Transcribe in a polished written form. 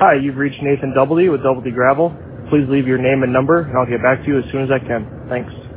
Hi, you've reached Nathan Doubledy with Doubledy Gravel. Please leave your name and number, and I'll get back to you as soon as I can. Thanks.